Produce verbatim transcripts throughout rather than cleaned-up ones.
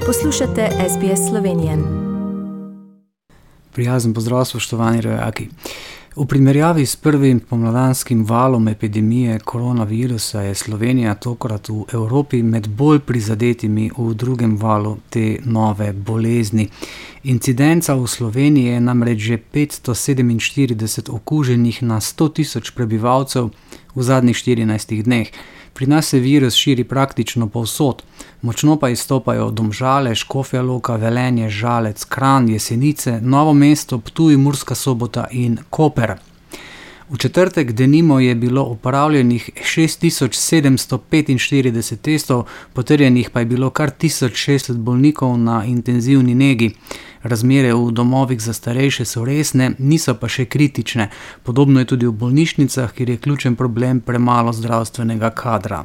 Poslušate S B S Slovenije. Prijazen pozdrav, spoštovani rojaki. V primerjavi s prvim pomladanskim valom epidemije koronavirusa je Slovenija tokrat v Evropi med bolj prizadetimi v drugem valu te nove bolezni. Incidenca v Sloveniji je namreč že petsto sedeminštirideset okuženih na sto tisoč prebivalcev v zadnjih štirinajstih dneh. Pri nas se virus širi praktično povsod, močno pa izstopajo Domžale, Škofja Loka, Velenje, Žalec, Kranj, Jesenice, Novo mesto, Ptuj, Murska Sobota in Koper. V četrtek denimo je bilo opravljenih šest tisoč sedemsto petinštirideset testov, potrjenih pa je bilo kar tisoč šeststo bolnikov na intenzivni negi. Razmere v domovih za starejše so resne, niso pa še kritične. Podobno je tudi v bolnišnicah, kjer je ključen problem premalo zdravstvenega kadra.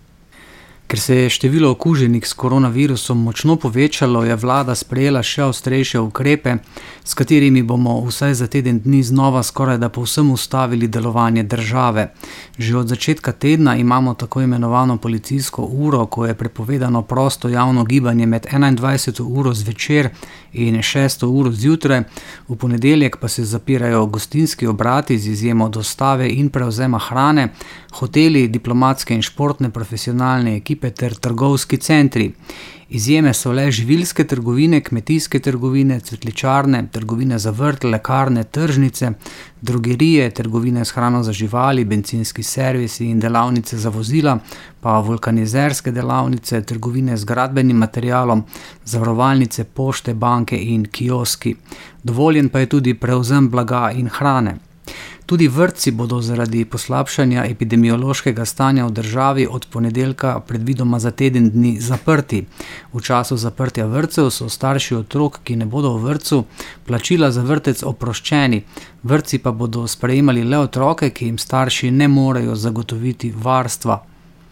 Ker se je število okuženih s koronavirusom močno povečalo, je vlada sprejela še ostrejše ukrepe, s katerimi bomo vsaj za teden dni znova skorajda povsem ustavili delovanje države. Že od začetka tedna imamo tako imenovano policijsko uro, ko je prepovedano prosto javno gibanje med enaindvajseto uro zvečer in šesto uro zjutraj. V ponedeljek pa se zapirajo gostinski obrati z izjemo dostave in prevzema hrane, hoteli, diplomatske in športne profesionalne ekipe ter trgovski centri. Izjeme so le živilske trgovine, kmetijske trgovine, cvetličarne, trgovine za vrt, lekarne, tržnice, drogerije, trgovine s hrano za živali, bencinski servisi in delavnice za vozila, pa vulkanizerske delavnice, trgovine z gradbenim materialom, zavarovalnice, pošte, banke in kioski. Dovoljen pa je tudi prevzem blaga in hrane. Tudi vrtci bodo zaradi poslabšanja epidemiološkega stanja v državi od ponedeljka predvidoma za teden dni zaprti. V času zaprtja vrtcev so starši otrok, ki ne bodo v vrtcu, plačila za vrtec oproščeni. Vrtci pa bodo sprejemali le otroke, ki jim starši ne morejo zagotoviti varstva.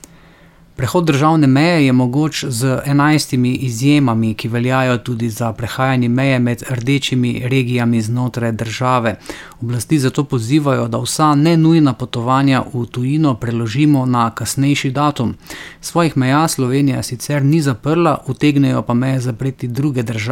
Prehod državne meje je mogoč z enajstimi izjemami, ki veljajo tudi za prehajanje meje med rdečimi regijami znotraj države. Oblasti zato pozivajo, da vsa nenujna potovanja v tujino preložimo na kasnejši datum. Svojih meja Slovenija sicer ni zaprla, utegnejo pa meje zapreti druge države.